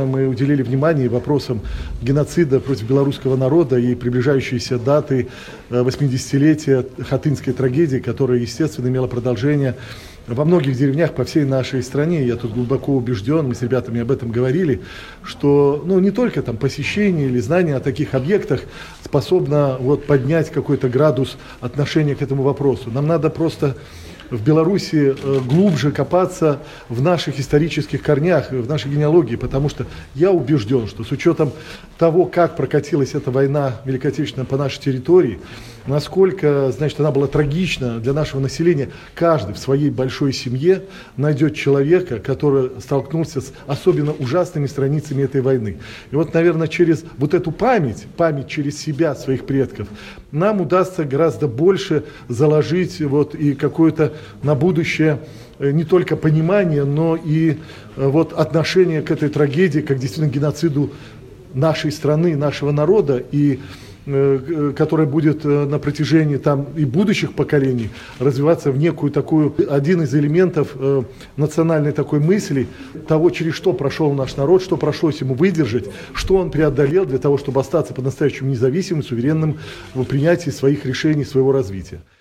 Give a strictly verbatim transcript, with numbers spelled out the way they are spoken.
Мы уделили внимание вопросам геноцида против белорусского народа и приближающейся даты восьмидесятилетия Хатынской трагедии, которая, естественно, имела продолжение во многих деревнях по всей нашей стране. Я тут глубоко убежден, мы с ребятами об этом говорили, что ну, не только там, посещение или знание о таких объектах способно вот, поднять какой-то градус отношения к этому вопросу. Нам надо просто в Беларуси глубже копаться в наших исторических корнях, в нашей генеалогии, потому что я убежден, что с учетом того, как прокатилась эта война Великой Отечественной по нашей территории, насколько, значит, она была трагична для нашего населения, каждый в своей большой семье найдет человека, который столкнулся с особенно ужасными страницами этой войны. И вот, наверное, через вот эту память, память через себя, своих предков, нам удастся гораздо больше заложить вот и какое-то на будущее не только понимание, но и вот отношение к этой трагедии, как действительно геноциду нашей страны, нашего народа, и которая будет на протяжении там, и будущих поколений развиваться в некую такую, один из элементов э, национальной такой мысли, того, через что прошел наш народ, что пришлось ему выдержать, что он преодолел для того, чтобы остаться по-настоящему независимым, суверенным в принятии своих решений, своего развития.